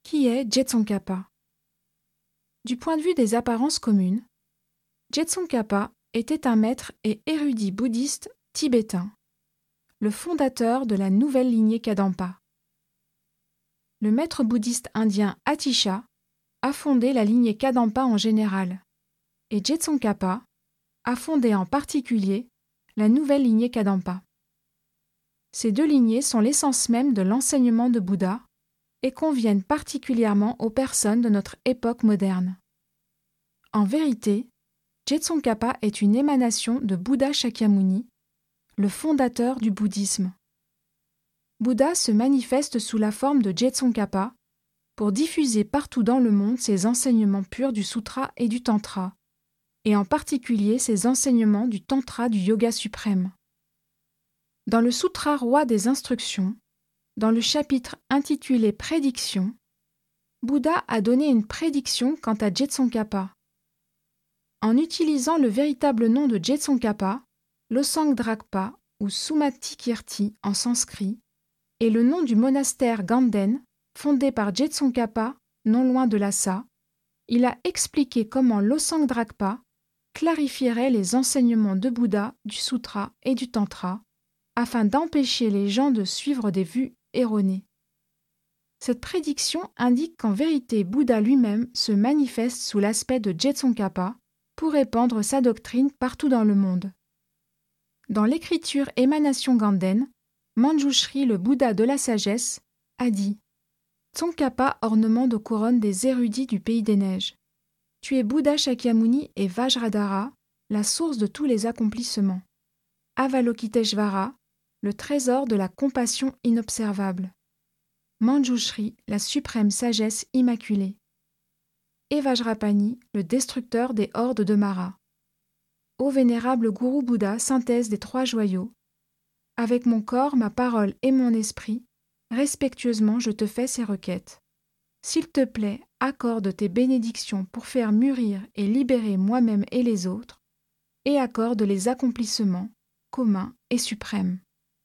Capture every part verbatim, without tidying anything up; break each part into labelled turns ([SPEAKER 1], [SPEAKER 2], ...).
[SPEAKER 1] Qui est Je Tsongkhapa? Du point de vue des apparences communes, Je Tsongkhapa était un maître et érudit bouddhiste tibétain, le fondateur de la nouvelle lignée Kadampa. Le maître bouddhiste indien Atisha a fondé la lignée Kadampa en général, et Je Tsongkhapa a fondé en particulier la nouvelle lignée Kadampa. Ces deux lignées sont l'essence même de l'enseignement de Bouddha et conviennent particulièrement aux personnes de notre époque moderne. En vérité, Je Tsongkhapa est une émanation de Bouddha Shakyamuni, le fondateur du bouddhisme. Bouddha se manifeste sous la forme de Je Tsongkhapa pour diffuser partout dans le monde ses enseignements purs du sutra et du tantra, et en particulier ses enseignements du tantra du yoga suprême. Dans le sutra roi des instructions, dans le chapitre intitulé Prédiction, Bouddha a donné une prédiction quant à Je Tsongkhapa. En utilisant le véritable nom de Je Tsongkhapa, Losang Drakpa ou Sumatikirti en sanskrit, et le nom du monastère Ganden, fondé par Je Tsongkhapa, non loin de Lhasa, il a expliqué comment Losang Drakpa clarifierait les enseignements de Bouddha, du sutra et du tantra, afin d'empêcher les gens de suivre des vues erronées. Cette prédiction indique qu'en vérité Bouddha lui-même se manifeste sous l'aspect de Je Tsongkhapa pour répandre sa doctrine partout dans le monde. Dans l'écriture Émanation Ganden, Manjushri, le Bouddha de la sagesse, a dit « Tsongkhapa, ornement de couronne des érudits du pays des neiges. Tu es Bouddha Shakyamuni et Vajradhara, la source de tous les accomplissements. Avalokiteshvara, le trésor de la compassion inobservable. Manjushri, la suprême sagesse immaculée. Et Vajrapani, le destructeur des hordes de Mara. Ô vénérable Gourou Bouddha, synthèse des trois joyaux, avec mon corps, ma parole et mon esprit, respectueusement je te fais ces requêtes. S'il te plaît, accorde tes bénédictions pour faire mûrir et libérer moi-même et les autres, et accorde les accomplissements communs et suprêmes. »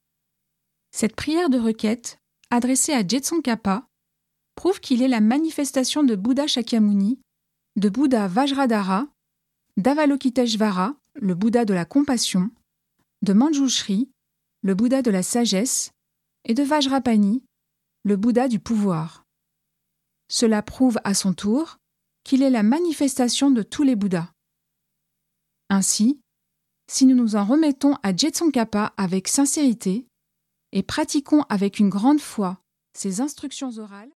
[SPEAKER 1] Cette prière de requête, adressée à Je Tsongkhapa, prouve qu'il est la manifestation de Bouddha Shakyamuni, de Bouddha Vajradhara, d'Avalokiteshvara, le Bouddha de la compassion, de Manjushri, le Bouddha de la sagesse, et de Vajrapani, le Bouddha du pouvoir. Cela prouve à son tour qu'il est la manifestation de tous les Bouddhas. Ainsi, si nous nous en remettons à Je Tsongkhapa avec sincérité et pratiquons avec une grande foi ses instructions orales,